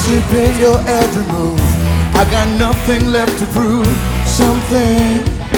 sleep in your every move. I got nothing left to prove. Something